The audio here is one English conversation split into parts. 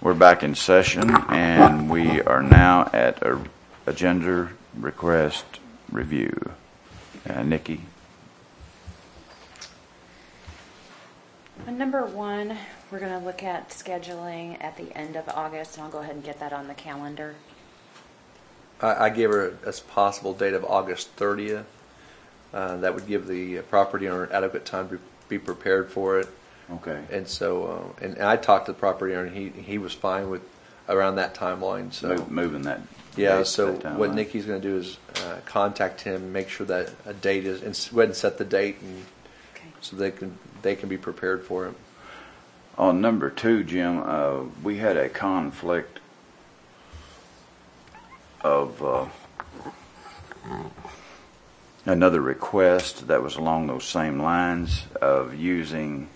We're back in session, and we are now at a agenda request review. Nikki. On number 1, we're going to look at scheduling at the end of August, and I'll go ahead and get that on the calendar. I gave her a possible date of August 30th. That would give the property owner adequate time to be prepared for it. Okay. And so, and I talked to the property owner, and he was fine with around that timeline. So moving that. Yeah. So what Nikki's going to do is contact him, make sure that a date is, and go ahead and set the date, and so they can be prepared for it. On number 2, Jim, we had a conflict of another request that was along those same lines of using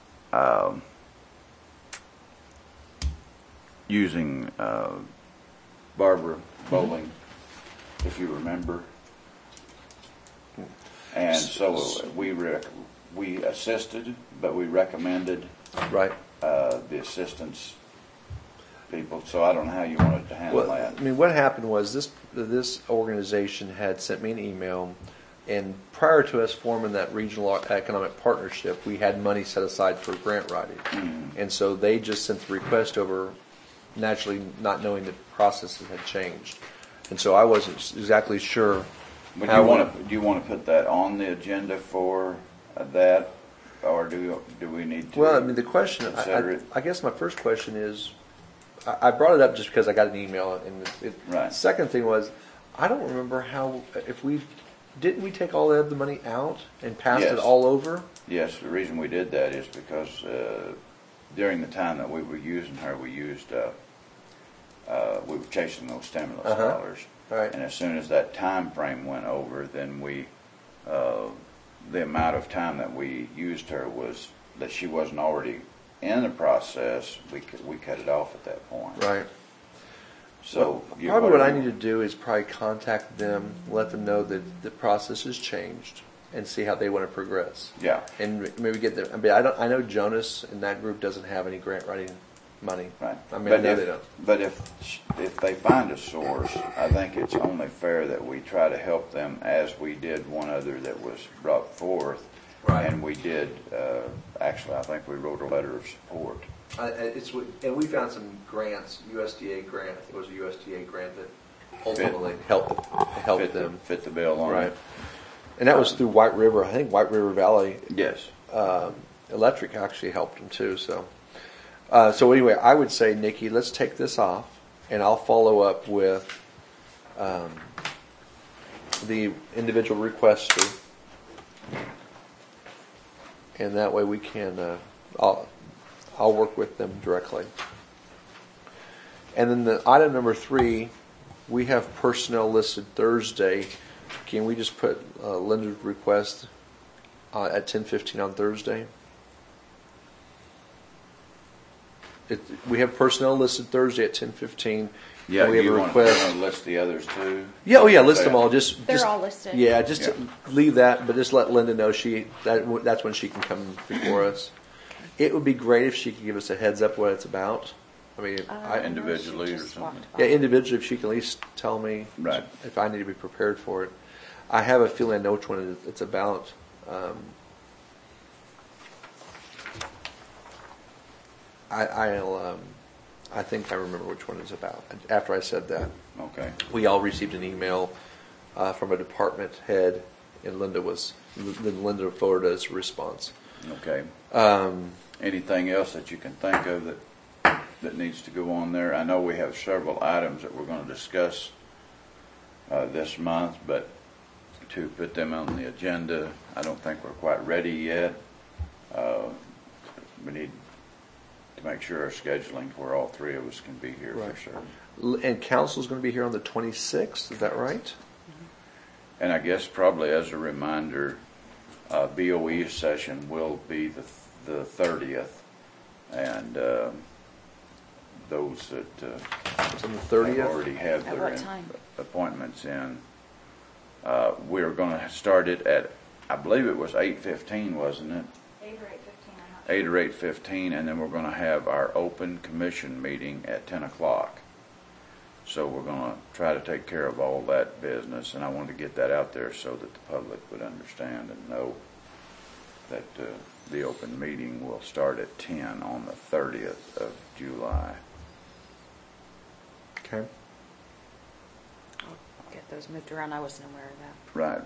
Barbara Bowling, if you remember. And so we assisted, but we recommended the assistance people. So I don't know how you wanted to handle that. I mean, what happened was this organization had sent me an email, and prior to us forming that regional economic partnership, we had money set aside for grant writing. Mm-hmm. And so they just sent the request over, naturally not knowing the processes had changed. And so I wasn't exactly sure. But do you want to put that on the agenda for that, or do we need to? Well, I mean, the question, I guess my first question is, I brought it up just because I got an email, and the second thing was, I don't remember didn't we take all of the money out and passed it all over? Yes, the reason we did that is because during the time that we were using her, we were chasing those stimulus dollars. Right. And as soon as that time frame went over, then the amount of time that we used her was that she wasn't already in the process. We cut it off at that point. Right. So probably what I need to do is probably contact them, let them know that the process has changed, and see how they want to progress. Yeah. And maybe get them. I mean, I know Jonas in that group doesn't have any grant writing money. Right. I mean, I know they don't. But if they find a source, I think it's only fair that we try to help them, as we did one other that was brought forth. Right. And we did. Actually, I think we wrote a letter of support. And we found some grants, USDA grant. I think it was a USDA grant that ultimately helped them fit the bill on right. it. And that was through White River. I think White River Valley. Yes. Electric actually helped them too. So anyway, I would say, Nikki, let's take this off, and I'll follow up with the individual requester, and that way we can. I'll work with them directly. And then the item number 3, we have personnel listed Thursday. Can we just put Linda's request at 10:15 on Thursday? We have personnel listed Thursday at 10:15. Yeah, we have you a want request. to list the others too? Yeah, list them all. They're all listed. Yeah, leave that, but just let Linda know that's when she can come before us. It would be great if she could give us a heads up what it's about. I mean, individually or something. Yeah, individually, if she can at least tell me if I need to be prepared for it. I have a feeling I know which one it's about. I think I remember which one it's about. After I said that, okay. We all received an email from a department head, and Linda forwarded us a response. Okay. Anything else that you can think of that needs to go on there? I know we have several items that we're going to discuss this month, but to put them on the agenda, I don't think we're quite ready yet. We need to make sure our scheduling where all 3 of us can be here for sure. And council's going to be here on the 26th, is that right? Mm-hmm. And I guess probably as a reminder, BOE session will be the 30th, and those that on the 30th? already have At their what time? appointments in, we're going to start it at, I believe it was 8:15, wasn't it? 8 or 8:15, I'm not 8 or 8:15, and then we're going to have our open commission meeting at 10 o'clock. So we're going to try to take care of all that business, and I wanted to get that out there so that the public would understand and know that the open meeting will start at 10 on the 30th of July. Okay. I'll get those moved around. I wasn't aware of that. Right.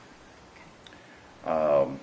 Okay.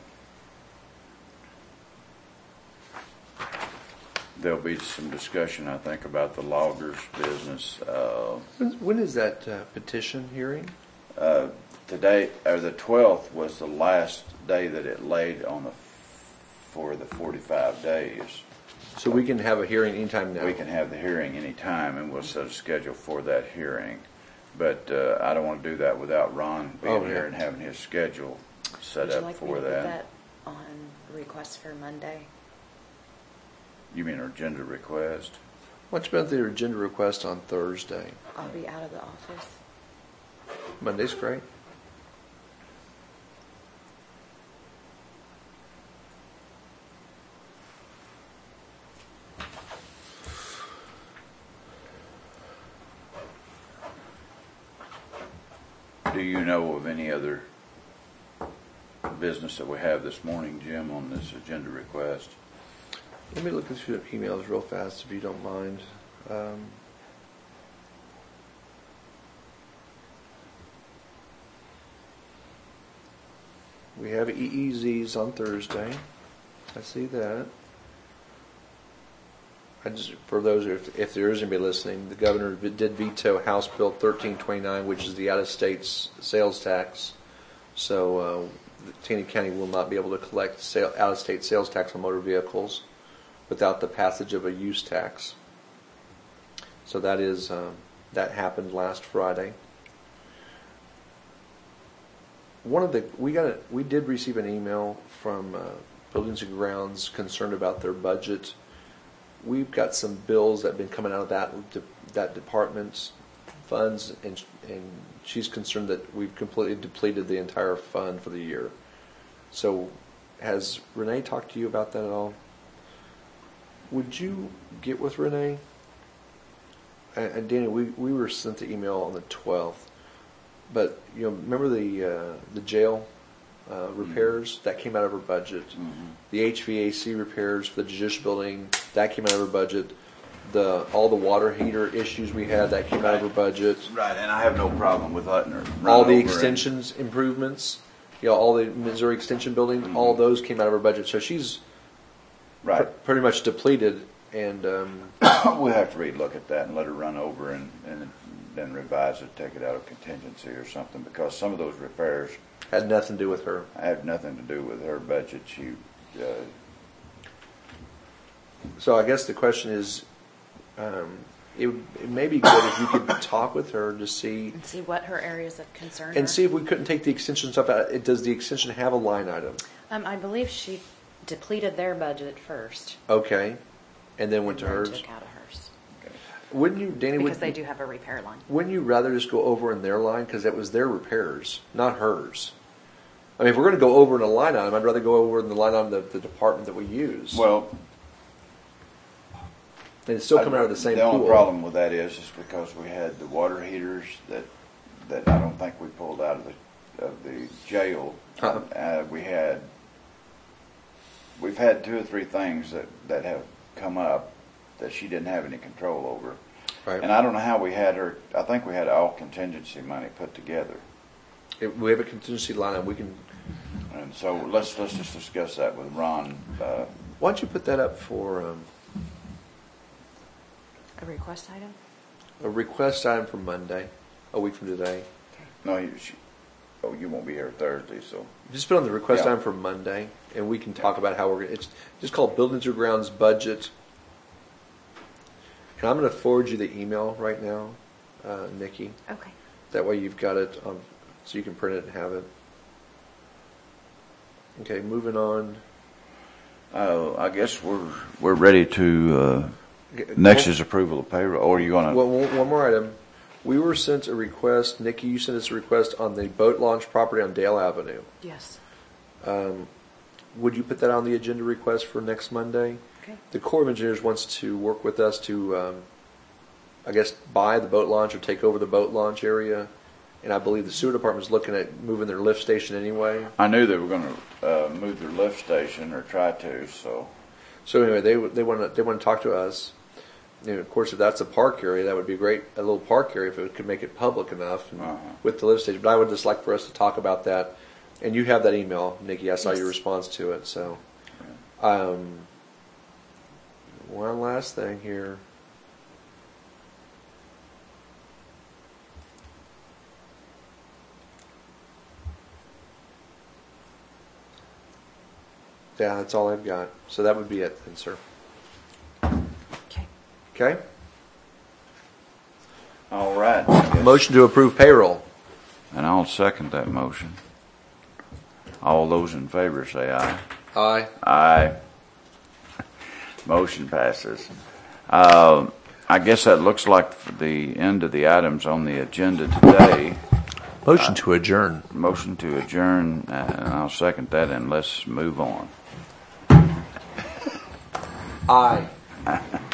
There'll be some discussion, I think, about the loggers business. When is that petition hearing? Today, or the 12th, was the last day that it laid on for the 45 days. So we can have a hearing anytime now. We can have the hearing anytime, and we'll set a schedule for that hearing. But I don't want to do that without Ron being here and having his schedule set Would you up like me for to put that. that on request for Monday? You mean our agenda request? What's about the agenda request on Thursday? I'll be out of the office. Monday's great. Do you know of any other business that we have this morning, Jim, on this agenda request? Let me look through the emails real fast, if you don't mind. We have EEZs on Thursday. I see that. For those, if there is anybody listening, the governor did veto House Bill 1329, which is the out-of-state sales tax. So Taney County will not be able to collect out-of-state sales tax on motor vehicles without the passage of a use tax. So that happened last Friday. We did receive an email from Buildings and Grounds concerned about their budget. We've got some bills that have been coming out of that department's funds, and she's concerned that we've completely depleted the entire fund for the year. So, has Renee talked to you about that at all? Would you get with Renee? And Danny, we were sent the email on the 12th, but remember the jail repairs that came out of her budget. Mm-hmm. The HVAC repairs for the judicial building that came out of her budget. All the water heater issues we had that came out of her budget. Right, and I have no problem with letting her run All the over extensions improvements, all the Missouri Extension building, all those came out of her budget. So she's pretty much depleted, and we'll have to relook at that and let her run over and then revise it, take it out of contingency or something, because some of those repairs had nothing to do with her. had nothing to do with her budget. So I guess the question is, it may be good if you could talk with her to see And see what her areas of concern and are. see if we couldn't take the extension stuff out. Does the extension have a line item? I believe she depleted their budget first. Okay, and then went to and then hers. took out of hers. Wouldn't you, Danny? Because they do have a repair line. Wouldn't you rather just go over in their line, because that was their repairs, not hers? I mean, if we're going to go over in a line item, I'd rather go over in the line item of the department that we use. Well, and it's still coming out of the same The pool. only problem with that is because we had the water heaters that I don't think we pulled out of the jail. We've had 2 or 3 things that have come up that she didn't have any control over. Right. And I don't know how we had her. I think we had all contingency money put together. If we have a contingency line item, we can. And so let's just discuss that with Ron. Why don't you put that up for A request item? a request item for Monday, a week from today? No, you won't be here Thursday, so. Just put on the request Yeah. item for Monday, and we can talk about how we're going to. It's just called Buildings or Grounds Budget. And I'm going to forward you the email right now, Nikki. Okay. That way you've got it, so you can print it and have it. Okay, moving on. I guess we're ready to. Next is approval of payroll. Or are you going to? Well, one more item. We were sent a request. Nikki, you sent us a request on the boat launch property on Dale Avenue. Yes. would you put that on the agenda request for next Monday? Okay. The Corps of Engineers wants to work with us to, I guess, buy the boat launch or take over the boat launch area. And I believe the sewer department's looking at moving their lift station anyway. I knew they were going to move their lift station or try to, so. So anyway, they want to talk to us. You know, of course, if that's a park area, that would be great. A little park area if it could make it public enough and with the lift station. But I would just like for us to talk about that. And you have that email, Nikki. I saw your response to it. So, one last thing here. Yeah, that's all I've got. So that would be it then, sir. Okay. Okay? All right. Motion to approve payroll. And I'll second that motion. All those in favor say aye. Aye. Aye. Motion passes. I guess that looks like the end of the items on the agenda today. Motion to adjourn. Motion to adjourn, and I'll second that, and let's move on. Aye.